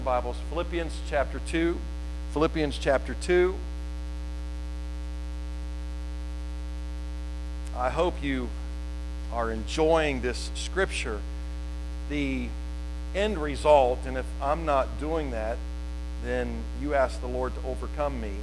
Bibles, Philippians chapter 2. Philippians chapter 2. I hope you are enjoying this scripture. The end result, and if I'm not doing that, then you ask the Lord to overcome me,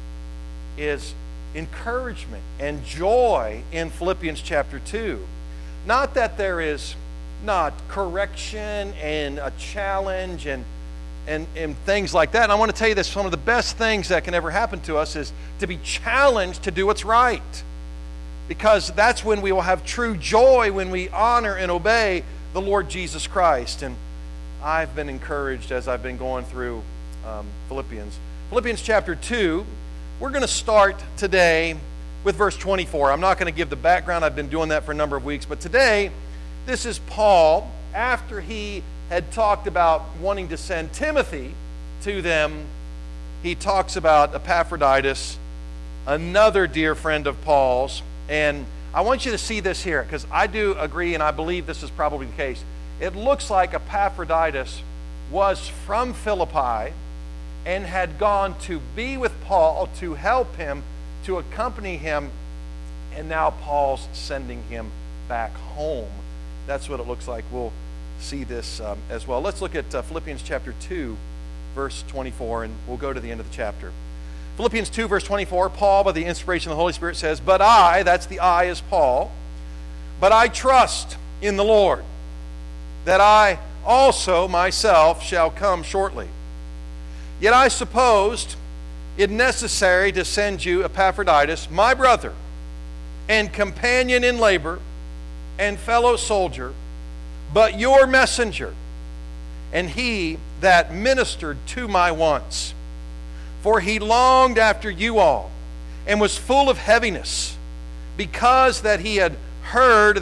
is encouragement and joy in Philippians chapter 2. Not that there is not correction and a challenge and things like that. And I want to tell you this, one of the best things that can ever happen to us is to be challenged to do what's right. Because that's when we will have true joy, when we honor and obey the Lord Jesus Christ. And I've been encouraged as I've been going through Philippians. Philippians chapter 2, we're going to start today with verse 24. I'm not going to give the background. I've been doing that for a number of weeks. But today, this is Paul, after he had talked about wanting to send Timothy to them. He talks about Epaphroditus, another dear friend of Paul's. And I want you to see this here, because I do agree, and I believe this is probably the case. It looks like Epaphroditus was from Philippi and had gone to be with Paul, to help him, to accompany him, and now Paul's sending him back home. That's what it looks like. We'll see this as well. Let's look at Philippians chapter 2, verse 24, and we'll go to the end of the chapter. Philippians 2, verse 24, Paul, by the inspiration of the Holy Spirit, says, "But I," that's the I is Paul, "but I trust in the Lord, that I also myself shall come shortly. Yet I supposed it necessary to send you Epaphroditus, my brother, and companion in labor, and fellow soldier, but your messenger, and he that ministered to my wants. For he longed after you all, and was full of heaviness, because you had heard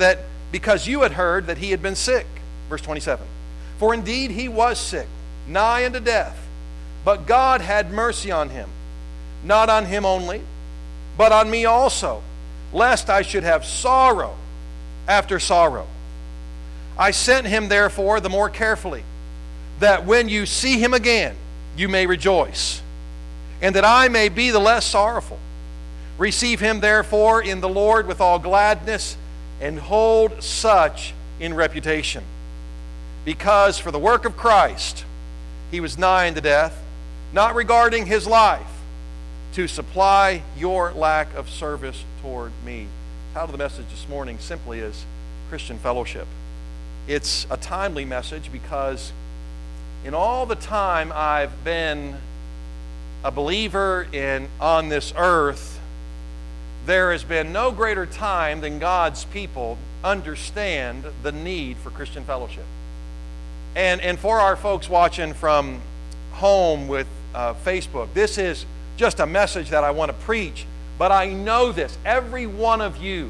that he had been sick." Verse 27. "For indeed he was sick, nigh unto death, but God had mercy on him, not on him only, but on me also, lest I should have sorrow after sorrow. I sent him therefore the more carefully, that when you see him again, you may rejoice, and that I may be the less sorrowful. Receive him therefore in the Lord with all gladness, and hold such in reputation. Because for the work of Christ he was nigh unto death, not regarding his life, to supply your lack of service toward me." The title of the message this morning simply is Christian Fellowship. It's a timely message because in all the time I've been a believer on this earth, there has been no greater time than God's people understand the need for Christian fellowship. And for our folks watching from home with Facebook, this is just a message that I want to preach, but I know this. Every one of you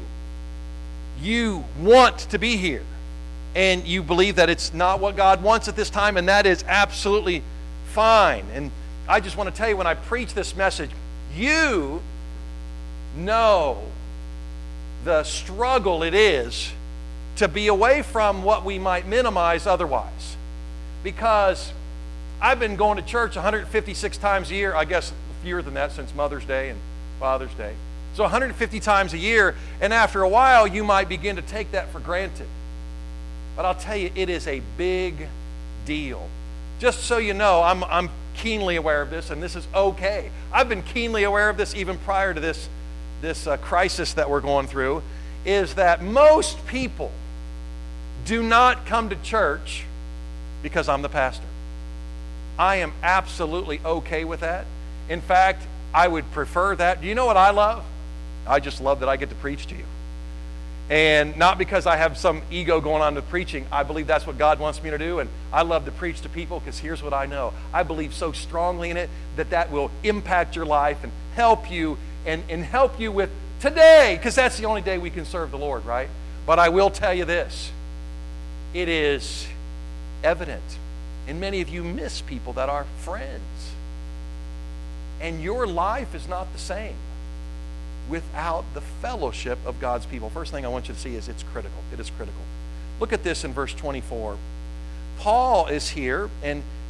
want to be here. And you believe that it's not what God wants at this time, and that is absolutely fine. And I just want to tell you, when I preach this message, you know the struggle it is to be away from what we might minimize otherwise. Because I've been going to church 156 times a year, I guess fewer than that since Mother's Day and Father's Day. So 150 times a year, and after a while you might begin to take that for granted. But I'll tell you, it is a big deal. Just so you know, I'm keenly aware of this, and this is okay. I've been keenly aware of this even prior to this crisis that we're going through, is that most people do not come to church because I'm the pastor. I am absolutely okay with that. In fact, I would prefer that. Do you know what I love? I just love that I get to preach to you. And not because I have some ego going on with preaching. I believe that's what God wants me to do, and I love to preach to people because here's what I know. I believe so strongly in it that will impact your life and help you and help you with today, because that's the only day we can serve the Lord, right? But I will tell you this. It is evident, and many of you miss people that are friends. And your life is not the same without the fellowship of God's people. First thing I want you to see is it's critical. It is critical. Look at this in verse 24. Paul is here, and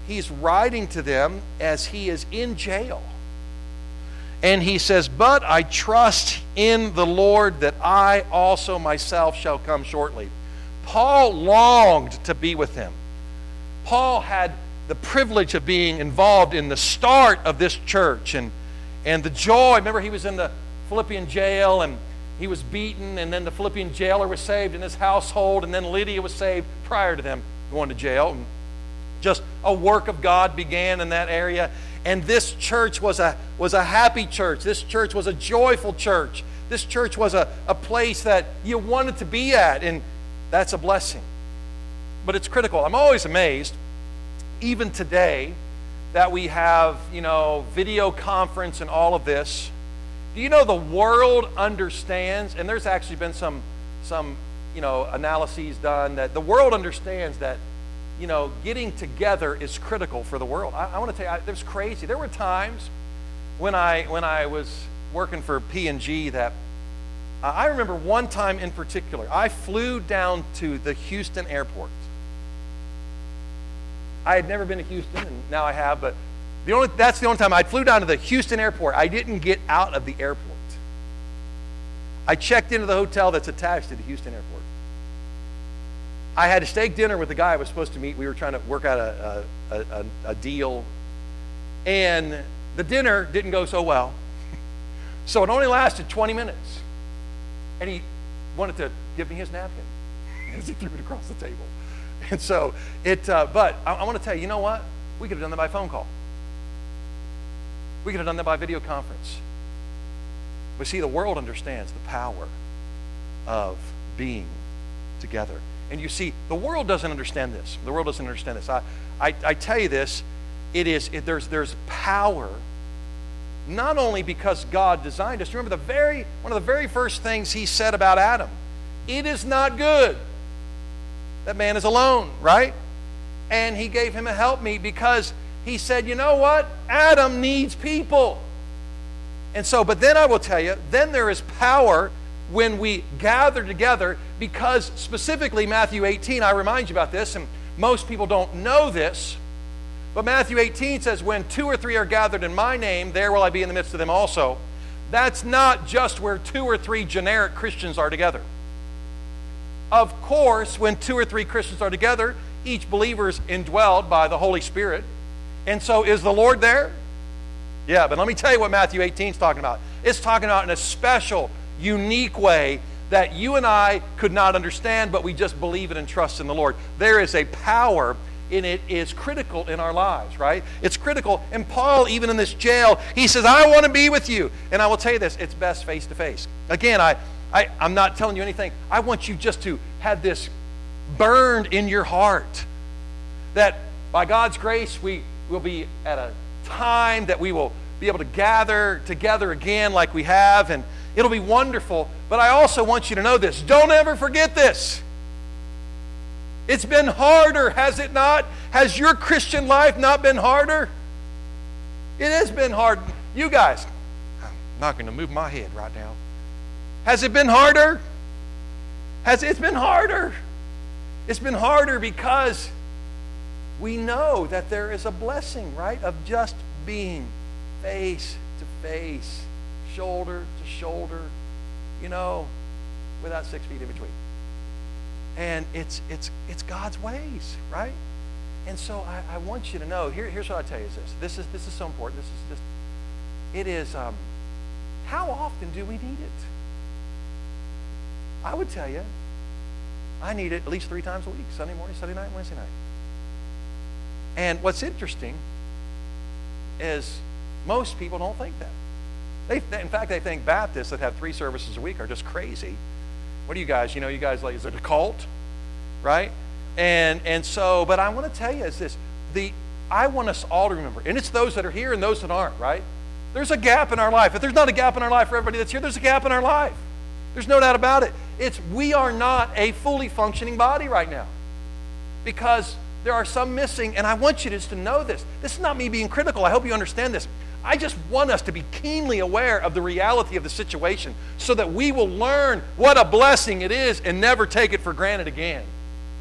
he's writing to them as he is in jail. And he says, "But I trust in the Lord that I also myself shall come shortly." Paul longed to be with him. Paul had the privilege of being involved in the start of this church and the joy. Remember, he was in the Philippian jail and he was beaten, and then the Philippian jailer was saved in his household, and then Lydia was saved prior to them going to jail. And just a work of God began in that area. And this church was a happy church. This church was a joyful church. This church was a place that you wanted to be at, and that's a blessing. But it's critical. I'm always amazed, even today, that we have, video conference and all of this. Do you know the world understands, and there's actually been some analyses done, that the world understands that getting together is critical for the world. I want to tell you, it was crazy. There were times when I was working for P&G that I remember one time in particular. I flew down to the Houston airport. I had never been to Houston, and now I have, but that's the only time I flew down to the Houston airport. I didn't get out of the airport. I checked into the hotel that's attached to the Houston airport. I had a steak dinner with the guy I was supposed to meet. We were trying to work out a deal. And the dinner didn't go so well. So it only lasted 20 minutes. And wanted to give me his napkin as he threw it across the table. And so but I want to tell you, you know what? We could have done that by phone call. We could have done that by video conference. But see, the world understands the power of being together. And you see, the world doesn't understand this. The world doesn't understand this. I tell you this, there's power, not only because God designed us. Remember one of the very first things he said about Adam, it is not good that man is alone, right? And he gave him a helpmeet because he said, you know what? Adam needs people. And so, but then I will tell you, then there is power when we gather together, because specifically Matthew 18, I remind you about this, and most people don't know this, but Matthew 18 says, when 2 or 3 are gathered in my name, there will I be in the midst of them also. That's not just where 2 or 3 generic Christians are together. Of course, when 2 or 3 Christians are together, each believer is indwelled by the Holy Spirit. And so is the Lord there? Yeah, but let me tell you what Matthew 18 is talking about. It's talking about in a special, unique way that you and I could not understand, but we just believe it and trust in the Lord. There is a power, and it is critical in our lives, right? It's critical. And Paul, even in this jail, he says, I want to be with you. And I will tell you this, it's best face to face. Again, I'm not telling you anything. I want you just to have this burned in your heart, that by God's grace, we will be at a time that we will be able to gather together again like we have, and it'll be wonderful. But I also want you to know this. Don't ever forget this. It's been harder, has it not? Has your Christian life not been harder? It has been hard. You guys, I'm not going to move my head right now. Has it been harder? It's been harder. It's been harder because we know that there is a blessing, right, of just being face to face, shoulder to shoulder, without 6 feet in between. And it's God's ways, right? And so I want you to know, here's what I tell you is this. This is so important. How often do we need it? I would tell you, I need it at least 3 times a week, Sunday morning, Sunday night, Wednesday night. And what's interesting is most people don't think that. In fact, they think Baptists that have 3 services a week are just crazy. What do you guys, like, is it a cult? Right? And so, but I want to tell you is this, I want us all to remember, and it's those that are here and those that aren't, right? There's a gap in our life. If there's not a gap in our life for everybody that's here, there's a gap in our life. There's no doubt about it. We are not a fully functioning body right now, because there are some missing, and I want you just to know this. This is not me being critical. I hope you understand this. I just want us to be keenly aware of the reality of the situation so that we will learn what a blessing it is and never take it for granted again.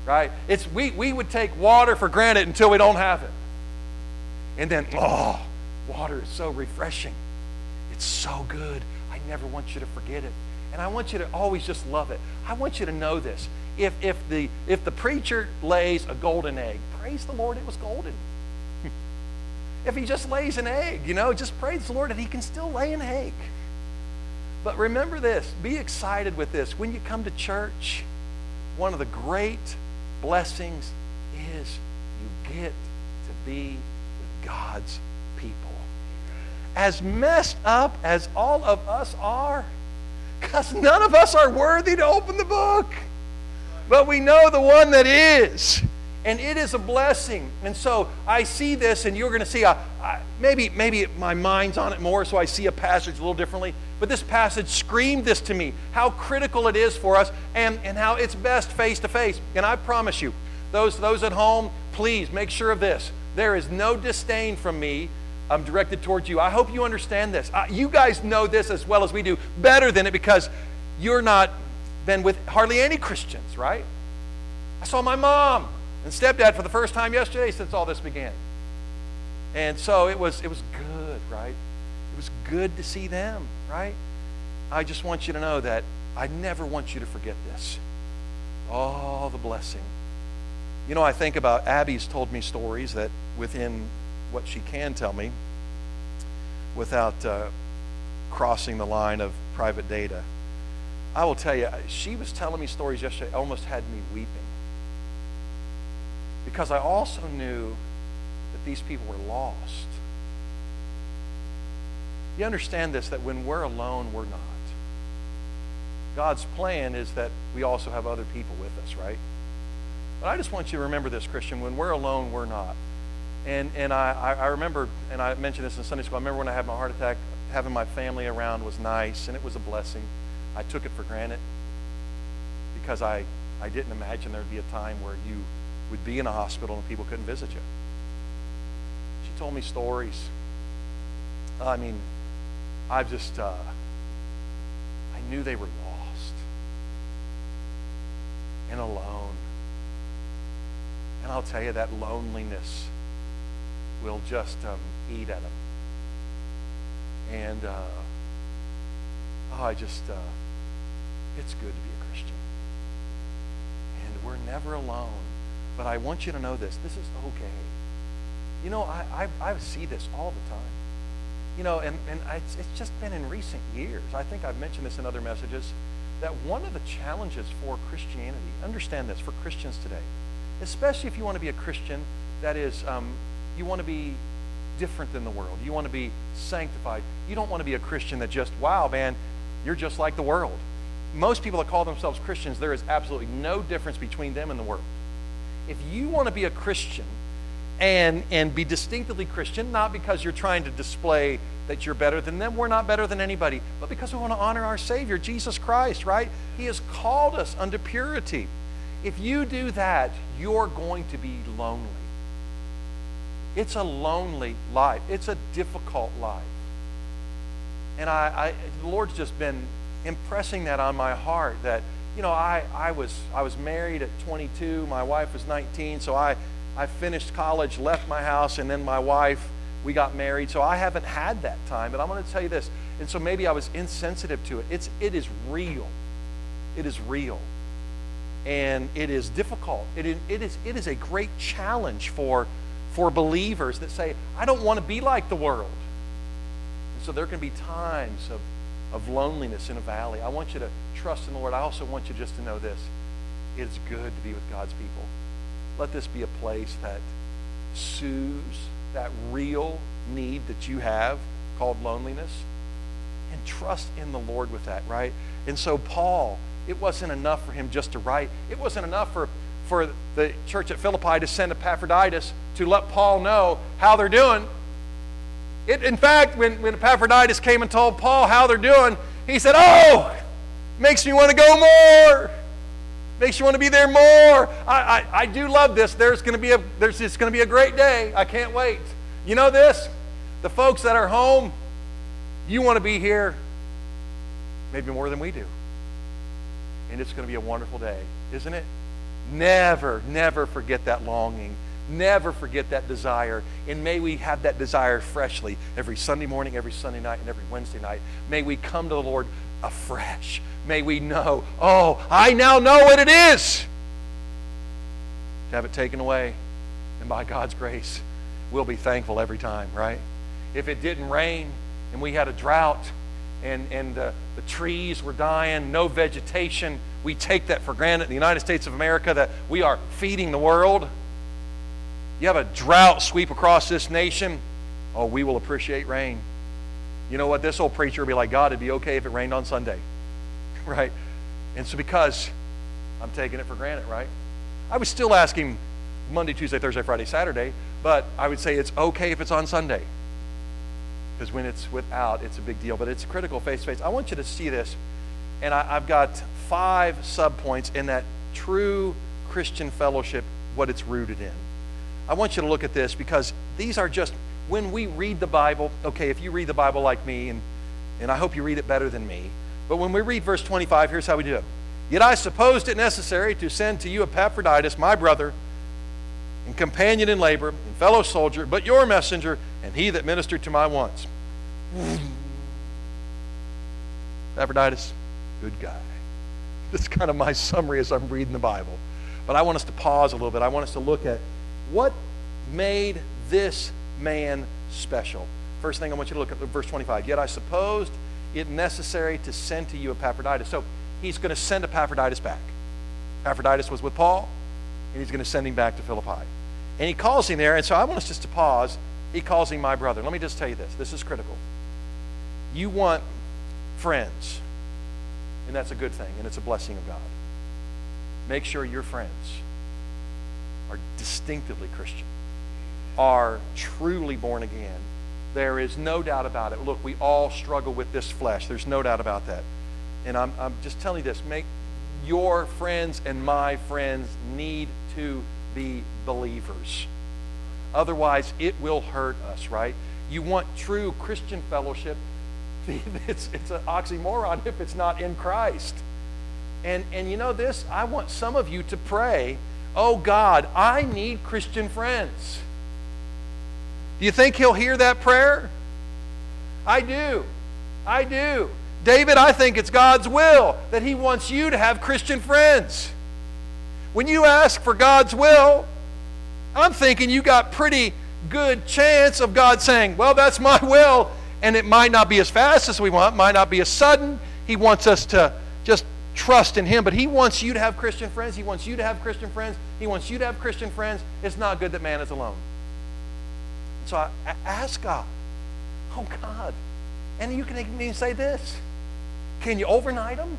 right? We would take water for granted until we don't have it. And then, water is so refreshing. It's so good. I never want you to forget it. And I want you to always just love it. I want you to know this. If the preacher lays a golden egg, praise the Lord it was golden. If he just lays an egg, just praise the Lord that he can still lay an egg. But remember this, be excited with this. When you come to church, one of the great blessings is you get to be with God's people. As messed up as all of us are, because none of us are worthy to open the book. But we know the one that is. And it is a blessing. And so I see this, and you're going to see, maybe my mind's on it more, so I see a passage a little differently. But this passage screamed this to me, how critical it is for us, and how it's best face to face. And I promise you, those at home, please make sure of this. There is no disdain from me. I'm directed towards you. I hope you understand this. You guys know this as well as we do, better than it, because you're not been with hardly any Christians, right? I saw my mom and stepdad for the first time yesterday since all this began. And so it was good, right? It was good to see them, right? I just want you to know that I never want you to forget this. Oh, the blessing. I think about, Abby's told me stories that within what she can tell me without crossing the line of private data. I will tell you, she was telling me stories yesterday, almost had me weeping. Because I also knew that these people were lost. You understand this, that when we're alone, we're not. God's plan is that we also have other people with us, right? But I just want you to remember this, Christian, when we're alone, we're not. And I remember, and I mentioned this in Sunday school, I remember when I had my heart attack, having my family around was nice, and it was a blessing. I took it for granted because I didn't imagine there'd be a time where you would be in a hospital and people couldn't visit you. She told me stories. I mean, I knew they were lost and alone. And I'll tell you, that loneliness will just eat at them. And it's good to be a Christian. And we're never alone. But I want you to know this. This is okay. I see this all the time. And it's just been in recent years. I think I've mentioned this in other messages, that one of the challenges for Christianity, understand this, for Christians today, especially if you want to be a Christian that is, you want to be different than the world. You want to be sanctified. You don't want to be a Christian that just, wow, man, you're just like the world. Most people that call themselves Christians, there is absolutely no difference between them and the world. If you want to be a Christian and be distinctively Christian, not because you're trying to display that you're better than them, we're not better than anybody, but because we want to honor our Savior, Jesus Christ, right? He has called us unto purity. If you do that, you're going to be lonely. It's a lonely life. It's a difficult life. And the Lord's just been impressing that on my heart, that I was married at 22, my wife was 19, so I finished college, left my house, and then my wife, we got married, so I haven't had that time. But I'm going to tell you this, and so maybe I was insensitive to it. It is real. It is real. And it is difficult. It is a great challenge for believers that say, I don't want to be like the world. And so there can be times of loneliness in a valley. I want you to trust in the Lord. I also want you just to know this. It's good to be with God's people. Let this be a place that soothes that real need that you have called loneliness. And trust in the Lord with that, right? And so Paul, it wasn't enough for him just to write. It wasn't enough for the church at Philippi to send Epaphroditus to let Paul know how they're doing. In fact, when Epaphroditus came and told Paul how they're doing, he said, makes me want to go more. Makes you want to be there more. I do love this. There's just going to be a great day. I can't wait. You know this? The folks that are home, you want to be here maybe more than we do. And it's going to be a wonderful day, isn't it? Never, never forget that longing. Never forget that desire. And may we have that desire freshly every Sunday morning, every Sunday night, and every Wednesday night. May we come to the Lord afresh. May we know, oh, I now know what it is to have it taken away. And by God's grace, we'll be thankful every time, right? If it didn't rain and we had a drought and the trees were dying, no vegetation, we take that for granted in the United States of America that we are feeding the world. You have a drought sweep across this nation, oh, we will appreciate rain. You know what? This old preacher will be like, God, it'd be okay if it rained on Sunday, right? And so because I'm taking it for granted, right? I would still ask him Monday, Tuesday, Thursday, Friday, Saturday, but I would say it's okay if it's on Sunday. Because when it's without, it's a big deal. But it's critical face-to-face. I want you to see this. And I've got 5 subpoints in that true Christian fellowship, what it's rooted in. I want you to look at this because these are just, when we read the Bible, okay, if you read the Bible like me, and I hope you read it better than me, but when we read verse 25, here's how we do it. Yet I supposed it necessary to send to you Epaphroditus, my brother, and companion in labor, and fellow soldier, but your messenger, and he that ministered to my wants. Epaphroditus, good guy. That's kind of my summary as I'm reading the Bible. But I want us to pause a little bit. I want us to look at what made this man special. First thing I want you to look at verse 25. Yet I supposed it necessary to send to you Epaphroditus. So he's going to send Epaphroditus back. Epaphroditus was with Paul, and he's going to send him back to Philippi. And he calls him there, and so I want us just to pause. He calls him my brother. Let me just tell you this. This is critical. You want friends, and that's a good thing, and it's a blessing of God. Make sure your friends are distinctively Christian, are truly born again. There is no doubt about it. Look, we all struggle with this flesh. There's no doubt about that. And I'm just telling you this. Make your friends and my friends need to be believers. Otherwise, it will hurt us, right? You want true Christian fellowship. It's an oxymoron if it's not in Christ. And you know this? I want some of you to pray, oh God, I need Christian friends. Do you think he'll hear that prayer? I do. I do. David, I think it's God's will that he wants you to have Christian friends. When you ask for God's will, I'm thinking you got pretty good chance of God saying, well, that's my will, and it might not be as fast as we want, might not be as sudden. He wants us to just trust in him, but he wants you to have Christian friends. He wants you to have Christian friends. He wants you to have Christian friends. It's not good that man is alone. So I ask God, oh God, and you can even say this, can you overnight them?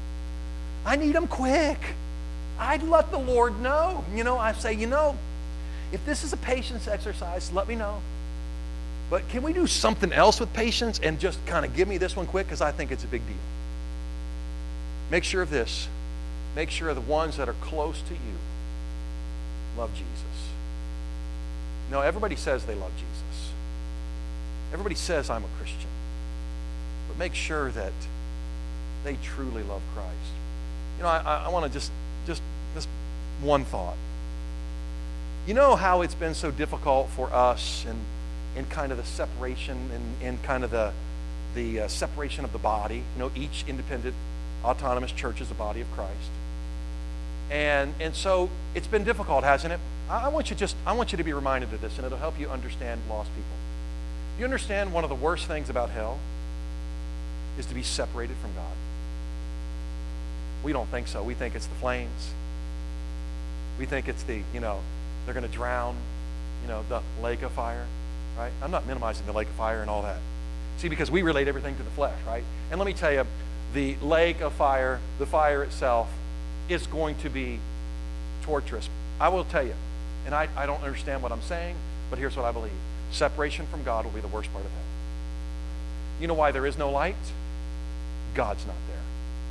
I need them quick. I'd let the Lord know. I say, if this is a patience exercise, let me know. But can we do something else with patience and just kind of give me this one quick? Because I think it's a big deal. Make sure of this. Make sure the ones that are close to you love Jesus. No, everybody says they love Jesus. Everybody says I'm a Christian. But make sure that they truly love Christ. I want to just one thought. You know how it's been so difficult for us in kind of the separation and kind of the separation of the body. Each independent, autonomous church is the body of Christ. And so it's been difficult, hasn't it? I want you to be reminded of this, and it'll help you understand lost people. You understand one of the worst things about hell is to be separated from God. We don't think so. We think it's the flames. We think it's they're going to drown, the lake of fire, right? I'm not minimizing the lake of fire and all that. See, because we relate everything to the flesh, right? And let me tell you, the lake of fire, the fire itself, is going to be torturous. I will tell you, and I don't understand what I'm saying, but here's what I believe. Separation from God will be the worst part of hell. You know why there is no light? God's not there.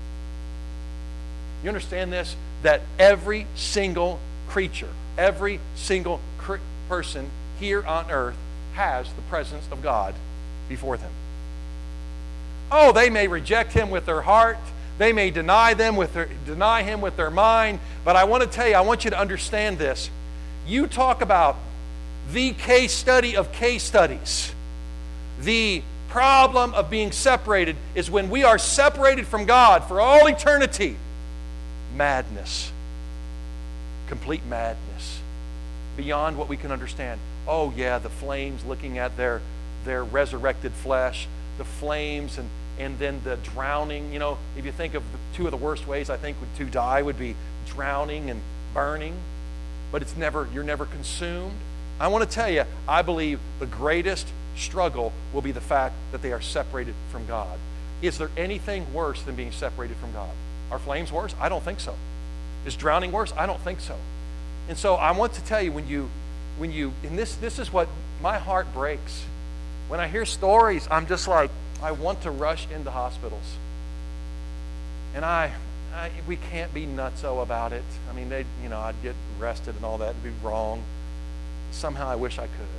You understand this? That every single creature, every single person here on earth has the presence of God before them. Oh, they may reject him with their heart. They may deny Him with their mind, but I want to tell you, I want you to understand this. You talk about the case study of case studies. The problem of being separated is when we are separated from God for all eternity. Madness. Complete madness. Beyond what we can understand. Oh yeah, the flames looking at their resurrected flesh. The flames and then the drowning. You know, if you think of two of the worst ways I think to die would be drowning and burning. But you're never consumed. I want to tell you, I believe the greatest struggle will be the fact that they are separated from God. Is there anything worse than being separated from God? Are flames worse? I don't think so. Is drowning worse? I don't think so. And so I want to tell you, when you, and this is what my heart breaks. When I hear stories, I'm just like, I want to rush into hospitals. And we can't be nutso about it. I mean, I'd get arrested and all that. It'd be wrong. Somehow I wish I could.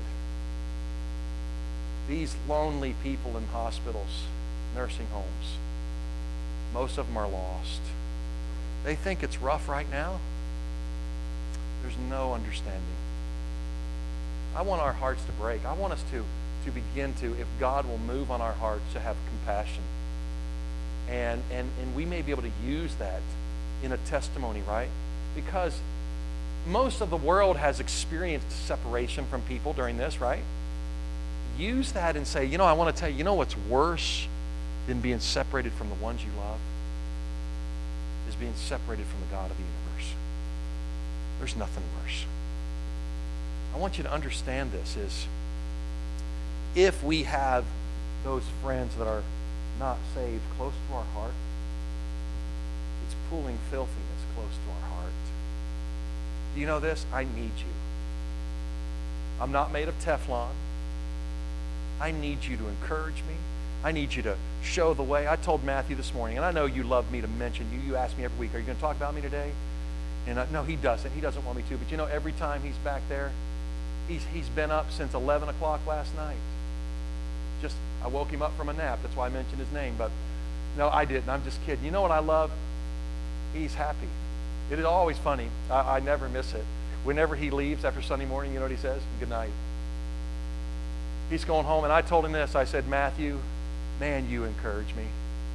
These lonely people in hospitals, nursing homes, most of them are lost. They think it's rough right now. There's no understanding. I want our hearts to break. I want us to begin to, if God will move on our hearts, to have compassion. And we may be able to use that in a testimony, right? Because most of the world has experienced separation from people during this, right? Use that and say, I want to tell you, what's worse than being separated from the ones you love? Is being separated from the God of the universe. There's nothing worse. I want you to understand this is, if we have those friends that are not saved close to our heart, it's pulling filthiness close to our heart. Do you know this? I need you. I'm not made of Teflon. I need you to encourage me. I need you to show the way. I told Matthew this morning, and I know you love me to mention you. You ask me every week, are you going to talk about me today? And no, he doesn't. He doesn't want me to. But every time he's back there, he's been up since 11 o'clock last night. I woke him up from a nap. That's why I mentioned his name. But no, I didn't. I'm just kidding. You know what I love? He's happy. It is always funny. I never miss it. Whenever he leaves after Sunday morning, you know what he says? Good night. He's going home, and I told him this. I said, Matthew, man, you encourage me.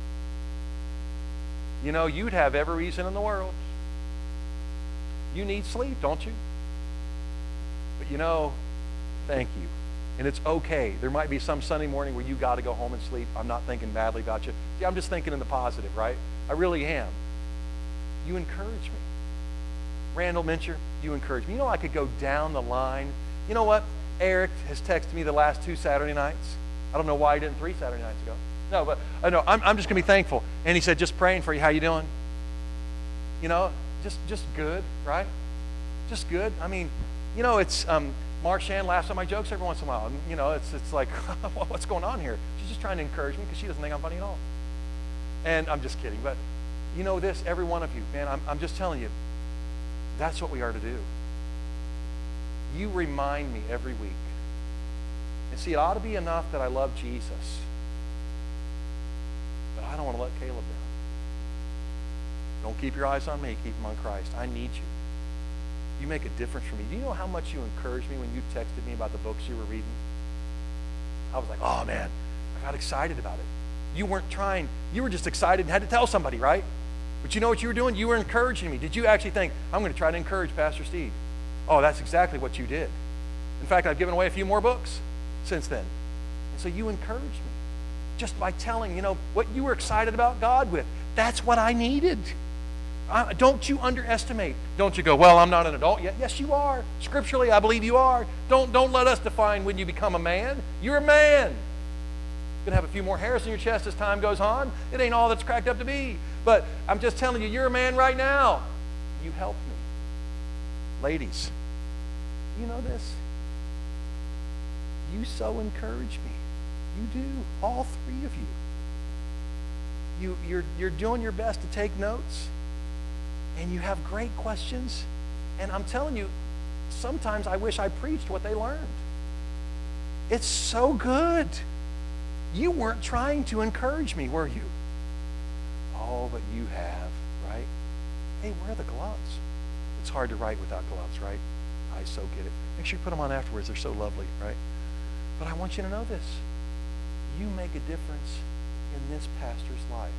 You'd have every reason in the world. You need sleep, don't you? But thank you. And it's okay. There might be some Sunday morning where you got to go home and sleep. I'm not thinking badly about you. Yeah, I'm just thinking in the positive, right? I really am. You encourage me. Randall Mincher, you encourage me. I could go down the line. You know what? Eric has texted me the last 2 Saturday nights. I don't know why he didn't 3 Saturday nights ago. No, but I know I'm just going to be thankful. And he said, just praying for you. How you doing? Just good, right? Just good. I mean, it's Marshann laughs at my jokes every once in a while. It's like, what's going on here? She's just trying to encourage me because she doesn't think I'm funny at all. And I'm just kidding. But this, every one of you, man, I'm just telling you, that's what we are to do. You remind me every week. And see, it ought to be enough that I love Jesus. But I don't want to let Caleb down. Don't keep your eyes on me. Keep them on Christ. I need you. You make a difference for me. Do you know how much you encouraged me when you texted me about the books you were reading? I was like, oh man, I got excited about it. You weren't trying. You were just excited and had to tell somebody, right? But you know what you were doing? You were encouraging me. Did you actually think, I'm going to try to encourage Pastor Steve? Oh, that's exactly what you did. In fact, I've given away a few more books since then. And so you encouraged me just by telling, what you were excited about God with. That's what I needed. Don't you underestimate. Don't you go, well, I'm not an adult yet. Yes, you are. Scripturally, I believe you are. Don't let us define when you become a man. You're a man. You're going to have a few more hairs in your chest as time goes on. It ain't all that's cracked up to be. But I'm just telling you, you're a man right now. You help me. Ladies, you know this? You so encourage me. You do. All 3 of you. You're doing your best to take notes. And you have great questions. And I'm telling you, sometimes I wish I preached what they learned. It's so good. You weren't trying to encourage me, were you? Oh, but you have, right? Hey, where are the gloves? It's hard to write without gloves, right? I so get it. Make sure you put them on afterwards. They're so lovely, right? But I want you to know this. You make a difference in this pastor's life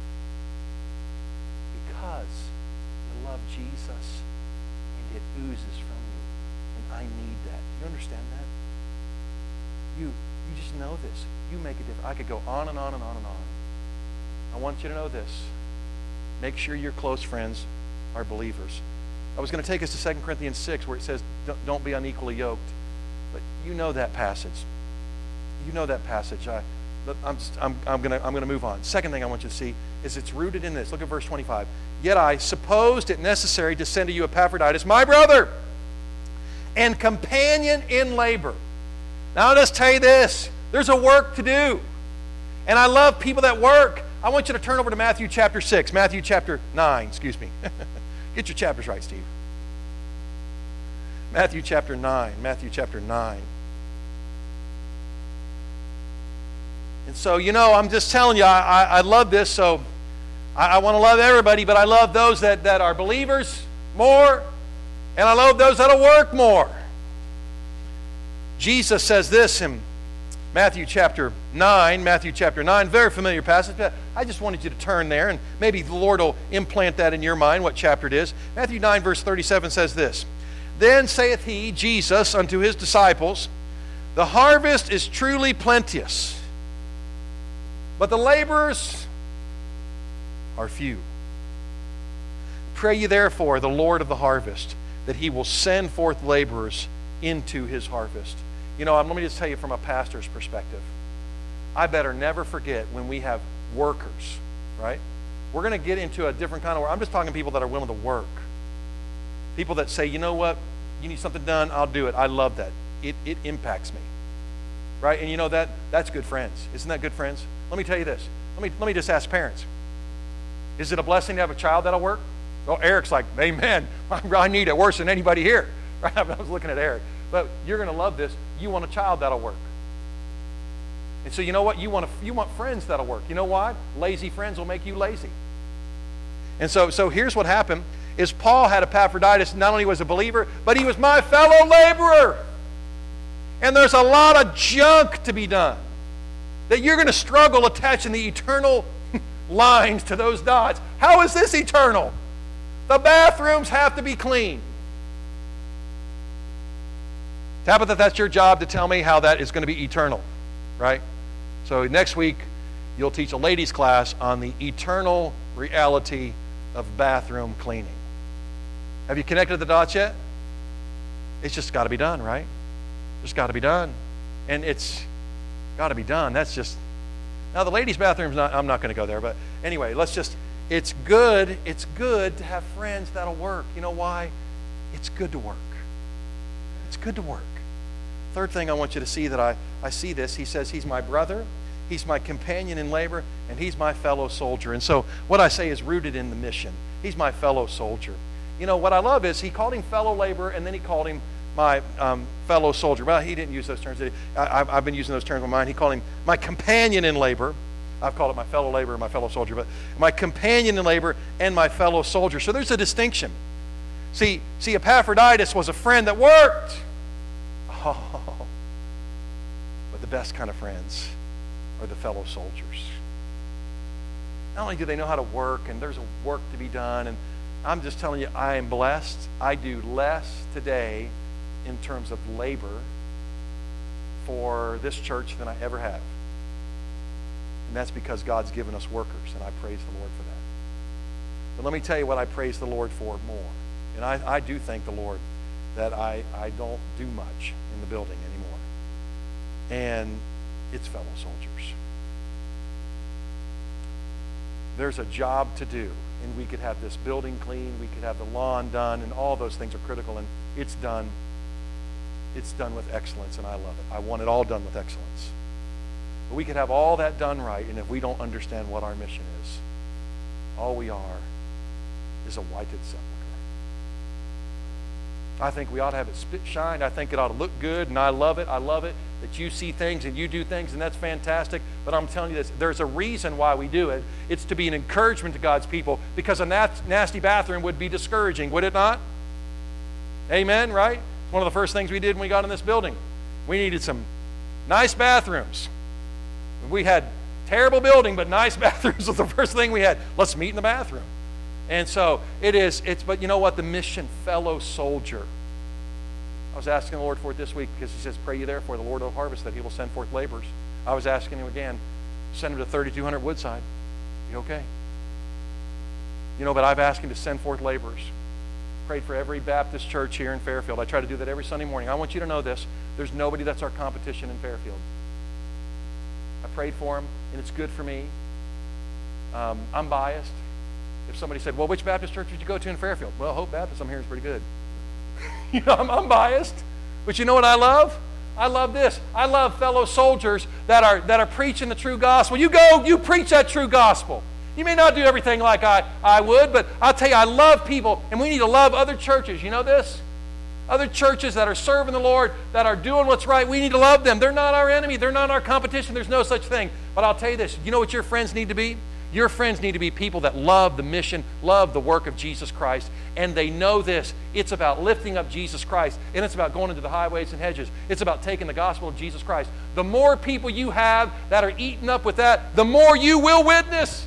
because you love Jesus and it oozes from you. And I need that. Do you understand that? You just know this. You make a difference. I could go on and on and on and on. I want you to know this. Make sure your close friends are believers. I was going to take us to 2 Corinthians 6 where it says, don't be unequally yoked. But you know that passage. You know that passage. I'm going to move on. Second thing I want you to see is it's rooted in this. Look at verse 25. Yet I supposed it necessary to send to you Epaphroditus, my brother and companion in labor. Now I'll just tell you this. There's a work to do. And I love people that work. I want you to turn over to Matthew chapter 6. Matthew chapter 9, excuse me. Get your chapters right, Steve. Matthew chapter 9. Matthew chapter 9. And so, I'm just telling you, I love this. So I want to love everybody, but I love those that are believers more. And I love those that'll work more. Jesus says this in Matthew chapter 9, very familiar passage. But I just wanted you to turn there, and maybe the Lord will implant that in your mind, what chapter it is. Matthew 9, verse 37 says this, Then saith he, Jesus, unto his disciples, The harvest is truly plenteous, but the laborers are few. Pray ye therefore the Lord of the harvest, that he will send forth laborers into his harvest. Let me just tell you from a pastor's perspective. I better never forget when we have workers, right? We're going to get into a different kind of work. I'm just talking people that are willing to work. People that say, you know what? You need something done, I'll do it. I love that. It impacts me, right? And that's good friends. Isn't that good friends? Let me tell you this. Let me just ask parents. Is it a blessing to have a child that'll work? Well, Eric's like, amen. I need it worse than anybody here. Right? I was looking at Eric. But you're going to love this. You want a child that'll work. And so you know what? You want friends that'll work. You know why? Lazy friends will make you lazy. And so here's what happened is Paul had Epaphroditus. Not only was a believer, but he was my fellow laborer. And there's a lot of junk to be done that you're going to struggle attaching the eternal lines to those dots. How is this eternal? The bathrooms have to be clean. Tabitha, that's your job to tell me how that is going to be eternal, right? So next week, you'll teach a ladies' class on the eternal reality of bathroom cleaning. Have you connected the dots yet? It's just got to be done, right? It's got to be done. And it's got to be done. That's just... Now, the ladies' bathroom's I'm not going to go there, but anyway, it's good to have friends that'll work. You know why? It's good to work. It's good to work. Third thing I want you to see that I see this. He says he's my brother, he's my companion in labor, and he's my fellow soldier. And so what I say is rooted in the mission. He's my fellow soldier. What I love is he called him fellow laborer, and then he called him my fellow soldier. Well, he didn't use those terms. I've been using those terms in my mind. He called him my companion in labor. I've called it my fellow laborer, my fellow soldier, but my companion in labor and my fellow soldier. So there's a distinction. See, Epaphroditus was a friend that worked. Oh, but the best kind of friends are the fellow soldiers. Not only do they know how to work, and there's a work to be done, and I'm just telling you, I am blessed. I do less today in terms of labor for this church than I ever have. And that's because God's given us workers, and I praise the Lord for that. But let me tell you what I praise the Lord for more. And I do thank the Lord that I don't do much in the building anymore. And it's fellow soldiers. There's a job to do, and we could have this building clean, we could have the lawn done, and all those things are critical, and it's done. It's done with excellence, and I love it. I want it all done with excellence. But we could have all that done right, and if we don't understand what our mission is, all we are is a whited sepulcher. I think we ought to have it shined. I think it ought to look good, and I love it. I love it that you see things and you do things, and that's fantastic. But I'm telling you this, there's a reason why we do it. It's to be an encouragement to God's people, because a nasty bathroom would be discouraging, would it not? Amen, right? It's one of the first things we did when we got in this building. We needed some nice bathrooms. We had terrible building, but nice bathrooms was the first thing we had. Let's meet in the bathroom. And so but you know what? The mission fellow soldier. I was asking the Lord for it this week because He says, pray you therefore the Lord of harvest that He will send forth laborers. I was asking Him again, send Him to 3200 Woodside. You okay? You know, but I've asked Him to send forth laborers. Prayed for every Baptist church here in Fairfield. I try to do that every Sunday morning. I want you to know this. There's nobody that's our competition in Fairfield. I prayed for them, and it's good for me. I'm biased. If somebody said, well, which Baptist church did you go to in Fairfield? Well, Hope Baptist, I'm hearing, is pretty good. You know, I'm biased. But you know what I love? I love this. I love fellow soldiers that are preaching the true gospel. You go, you preach that true gospel. You may not do everything like I would, but I'll tell you, I love people, and we need to love other churches. You know this? Other churches that are serving the Lord, that are doing what's right, we need to love them. They're not our enemy. They're not our competition. There's no such thing. But I'll tell you this. You know what your friends need to be? Your friends need to be people that love the mission, love the work of Jesus Christ, and they know this. It's about lifting up Jesus Christ, and it's about going into the highways and hedges. It's about taking the gospel of Jesus Christ. The more people you have that are eaten up with that, the more you will witness.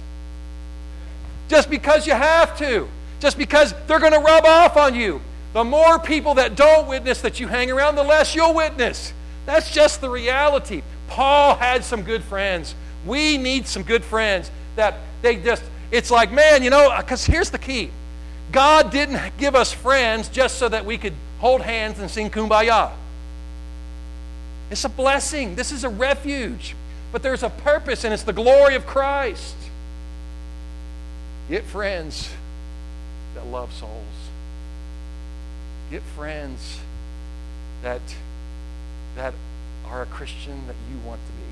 Just because you have to. Just because they're going to rub off on you. The more people that don't witness that you hang around, the less you'll witness. That's just the reality. Paul had some good friends. We need some good friends that it's like, man, you know, because here's the key. God didn't give us friends just so that we could hold hands and sing Kumbaya. It's a blessing. This is a refuge. But there's a purpose, and it's the glory of Christ. Get friends that love souls. Get friends that are a Christian that you want to be.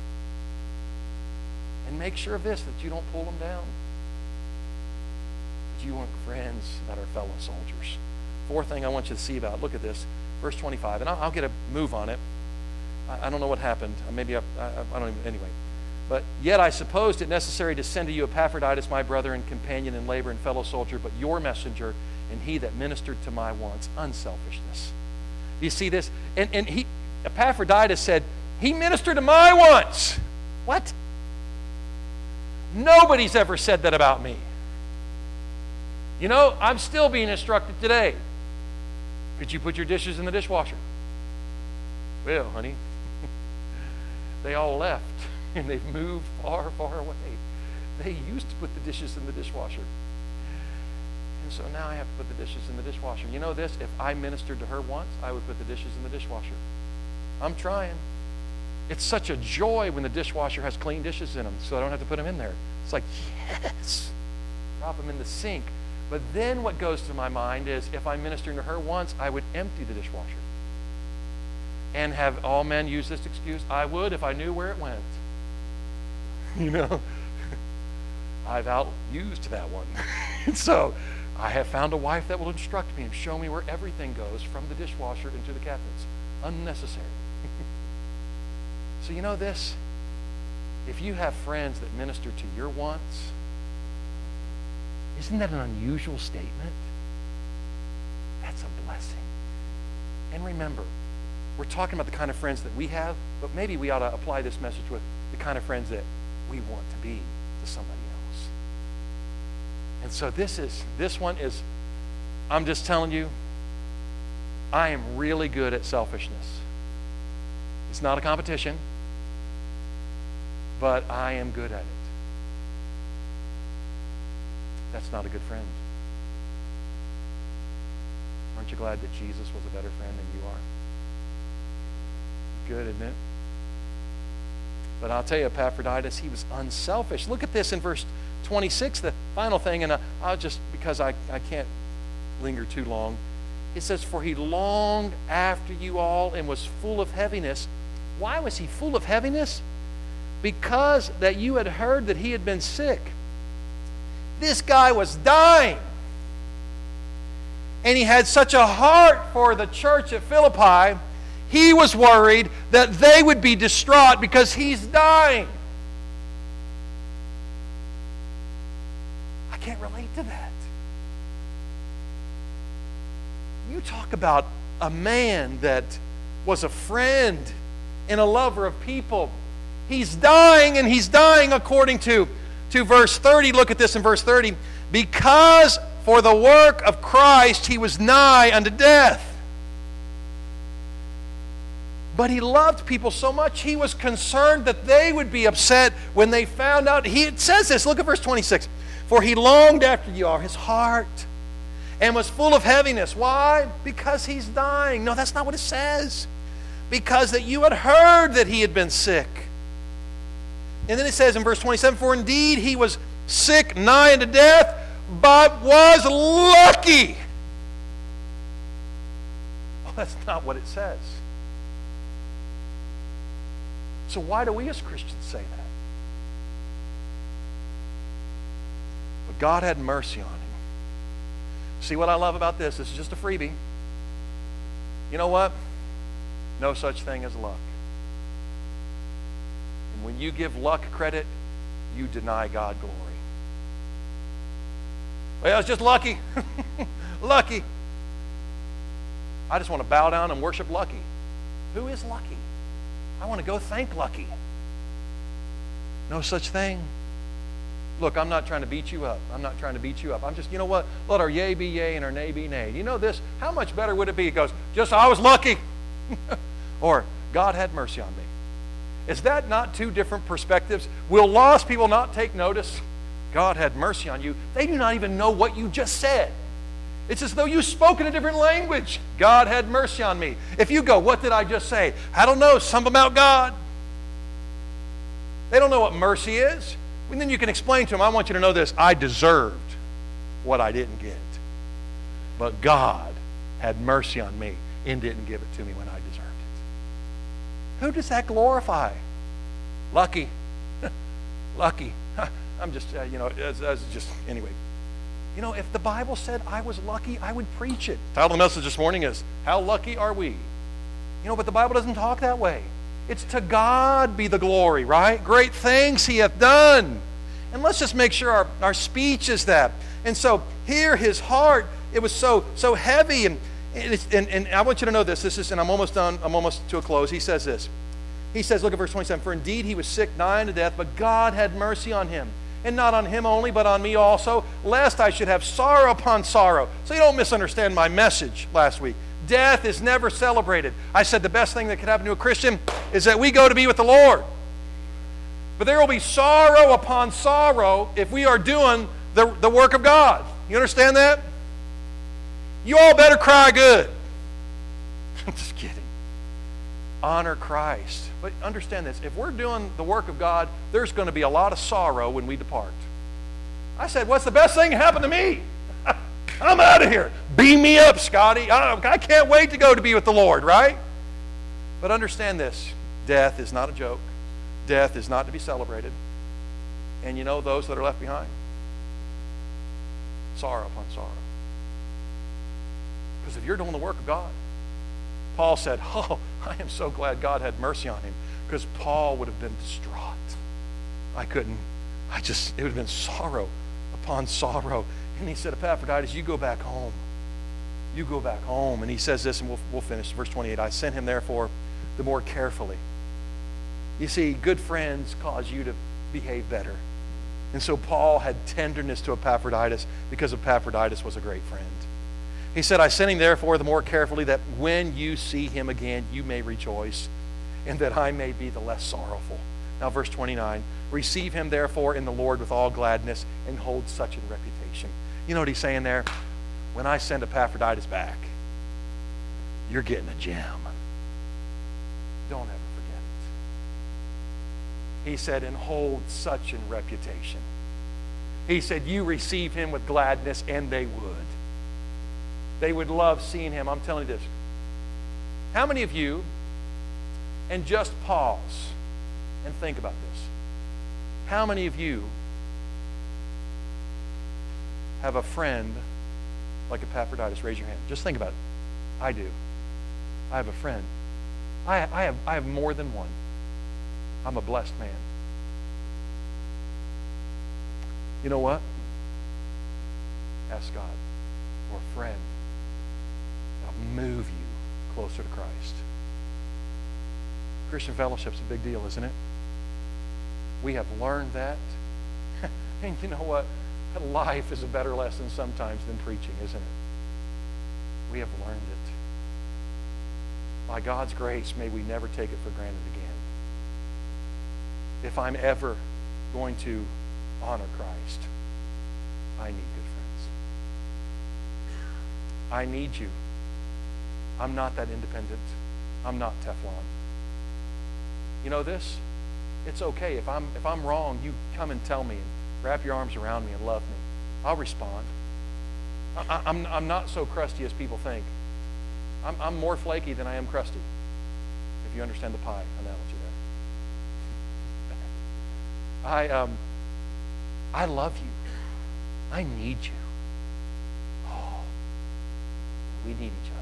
And make sure of this, that you don't pull them down. That you want friends that are fellow soldiers. Fourth thing I want you to see about, look at this, verse 25, and I'll get a move on it. I don't know what happened. Maybe I don't even, anyway. But yet I supposed it necessary to send to you Epaphroditus, my brother and companion in labor and fellow soldier, but your messenger, and he that ministered to my wants. Unselfishness. Do you see this? And Epaphroditus said, he ministered to my wants. What? Nobody's ever said that about me. You know, I'm still being instructed today. Could you put your dishes in the dishwasher? Well, honey, they all left, and they've moved far, far away. They used to put the dishes in the dishwasher. And so now I have to put the dishes in the dishwasher. You know this? If I ministered to her once, I would put the dishes in the dishwasher. I'm trying. It's such a joy when the dishwasher has clean dishes in them, so I don't have to put them in there. It's like, yes, drop them in the sink. But then what goes through my mind is, if I'm ministering to her once, I would empty the dishwasher. And have all men use this excuse? I would if I knew where it went. You know, I've outused that one. And so I have found a wife that will instruct me and show me where everything goes from the dishwasher into the cabinets. Unnecessary. So you know this? If you have friends that minister to your wants, isn't that an unusual statement? That's a blessing. And remember, we're talking about the kind of friends that we have, but maybe we ought to apply this message with the kind of friends that we want to be to somebody else. And so this one is, I'm just telling you, I am really good at selfishness. It's not a competition, but I am good at it. That's not a good friend. Aren't you glad that Jesus was a better friend than you are? Good, isn't it? But I'll tell you, Epaphroditus, he was unselfish. Look at this in verse 26, the final thing, and I'll just, because I can't linger too long. It says, for he longed after you all and was full of heaviness. Why was he full of heaviness? Because that you had heard that he had been sick. This guy was dying. and he had such a heart for the church at Philippi, he was worried that they would be distraught because he's dying. I can't relate to that. You talk about a man that was a friend and a lover of people. He's dying, and he's dying according to verse 30. Look at this in verse 30. Because for the work of Christ he was nigh unto death. But he loved people so much, he was concerned that they would be upset when they found out. It says this, look at verse 26. For he longed after you all, his heart, and was full of heaviness. Why? Because he's dying. No, that's not what it says. Because that you had heard that he had been sick. And then it says in verse 27, for indeed he was sick nigh unto death, but was lucky. Well, that's not what it says. So why do we as Christians say that? But God had mercy on him. See what I love about this? This is just a freebie. You know what? No such thing as luck. And when you give luck credit, you deny God glory. Well, it's just lucky. Lucky. I just want to bow down and worship Lucky. Who is Lucky? I want to go thank Lucky. No such thing. Look, I'm not trying to beat you up. I'm not trying to beat you up. I'm just, you know what? Let our yea be yea and our nay be nay. You know this? How much better would it be? It goes, just I was lucky. Or, God had mercy on me. Is that not two different perspectives? Will lost people not take notice? God had mercy on you. They do not even know what you just said. It's as though you spoke in a different language. God had mercy on me. If you go, what did I just say? I don't know, something about God. They don't know what mercy is. And then you can explain to them, I want you to know this. I deserved what I didn't get. But God had mercy on me and didn't give it to me when I deserved it. Who does that glorify? Lucky. Lucky. I'm just, anyway. You know, if the Bible said I was lucky, I would preach it. The title of the message this morning is, How Lucky Are We? You know, but the Bible doesn't talk that way. It's to God be the glory, right? Great things he hath done. And let's just make sure our speech is that. And so here his heart, it was so heavy. And I want you to know this. This is, and I'm almost done. I'm almost to a close. He says this. He says, look at verse 27. For indeed he was sick, nigh unto death, but God had mercy on him. And not on him only, but on me also, lest I should have sorrow upon sorrow. So you don't misunderstand my message last week. Death is never celebrated. I said the best thing that could happen to a Christian is that we go to be with the Lord. But there will be sorrow upon sorrow if we are doing the work of God. You understand that? You all better cry good. I'm just kidding. Honor Christ. But understand this. If we're doing the work of God, there's going to be a lot of sorrow when we depart. I said, what's the best thing that happened to me? I'm out of here. Beam me up, Scotty. I can't wait to go to be with the Lord, right? But understand this. Death is not a joke. Death is not to be celebrated. And you know those that are left behind? Sorrow upon sorrow. Because if you're doing the work of God, Paul said, oh, I am so glad God had mercy on him, because Paul would have been distraught. It would have been sorrow upon sorrow. And he said, Epaphroditus, you go back home. You go back home. And he says this, and we'll finish. Verse 28, I sent him therefore the more carefully. You see, good friends cause you to behave better. And so Paul had tenderness to Epaphroditus because Epaphroditus was a great friend. He said, I sent him therefore the more carefully, that when you see him again, you may rejoice, and that I may be the less sorrowful. Now, verse 29, receive him therefore in the Lord with all gladness, and hold such in reputation. You know what he's saying there? When I send Epaphroditus back, you're getting a gem. Don't ever forget it. He said, and hold such in reputation. He said, you receive him with gladness, and they would. They would love seeing him. I'm telling you this. How many of you, and just pause and think about this. How many of you have a friend like Epaphroditus? Raise your hand. Just think about it. I do. I have a friend. I have more than one. I'm a blessed man. You know what? Ask God for a friend that'll move you closer to Christ. Christian fellowship's a big deal, isn't it? We have learned that. And you know what? Life is a better lesson sometimes than preaching, isn't it? We have learned it. By God's grace, may we never take it for granted again. If I'm ever going to honor Christ, I need good friends. I need you. I'm not that independent. I'm not Teflon. You know this? It's okay. If I'm wrong, you come and tell me and wrap your arms around me and love me. I'll respond. I'm not so crusty as people think. I'm more flaky than I am crusty, if you understand the pie analogy there. I love you. I need you. Oh, we need each other.